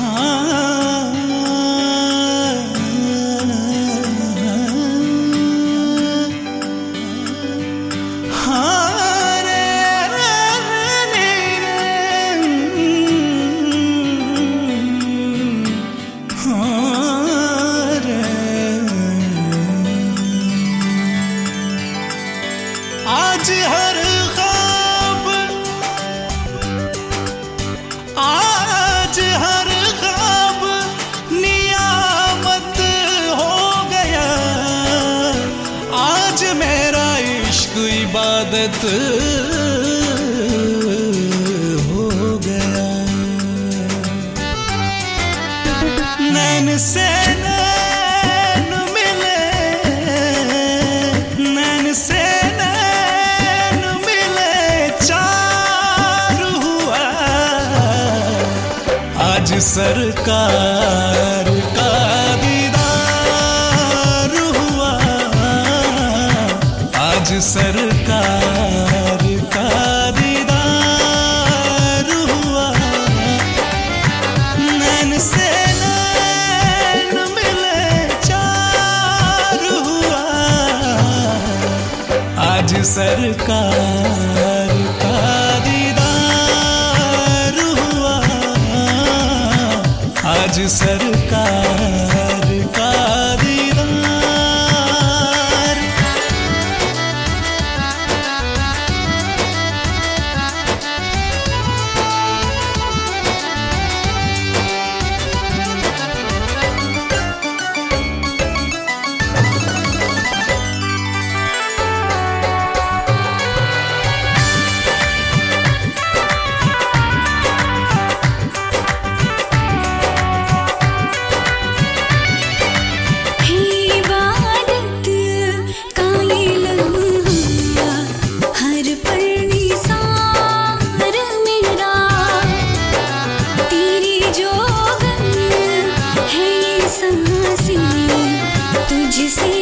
आज हर ख्वाब, आज हर ख्वाब नियामत हो गया। आज मेरा इश्क इबादत हो गया। नैन से नैन मिले, नैन से आज सरकार का दीदार हुआ। आज सरकार का दीदार हुआ। नैन से नैन मिले चार हुआ। आज सरकार का आज सरकार का दीदार। तुझसे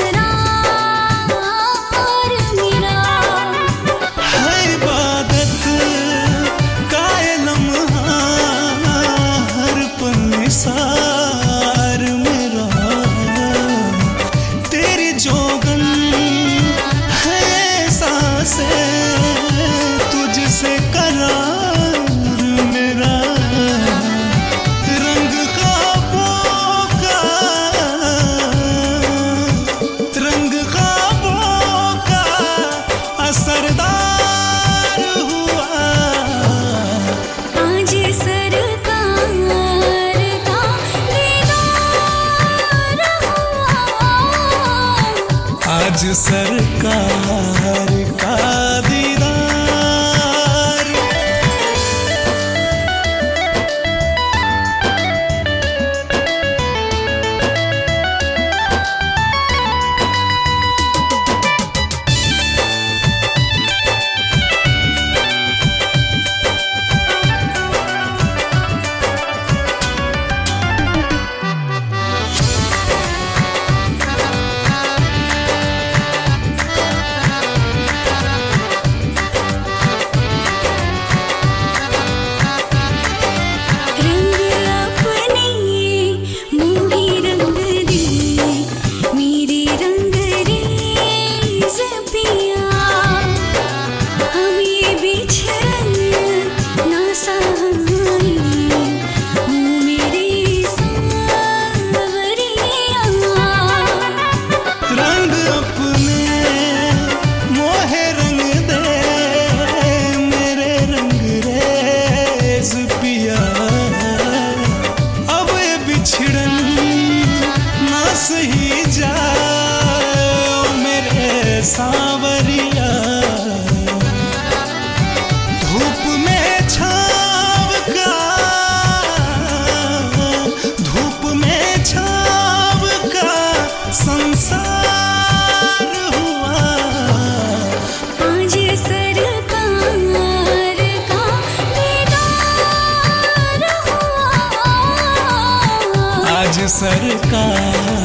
करार मेरा है इबादत का ये लम्हा, हर पल निसार मेरा। तेरी जोगन है सांसें, तुझसे करार मेरा। रंग सरदार हुआ। आज सरकार का दीदार हुआ। आज सरकार का दीदार। सही जाओ मेरे सांवरिया। धूप में छाव का, धूप में छाव का संसार हुआ। आज सरकार का दीदार हुआ। आज सरकार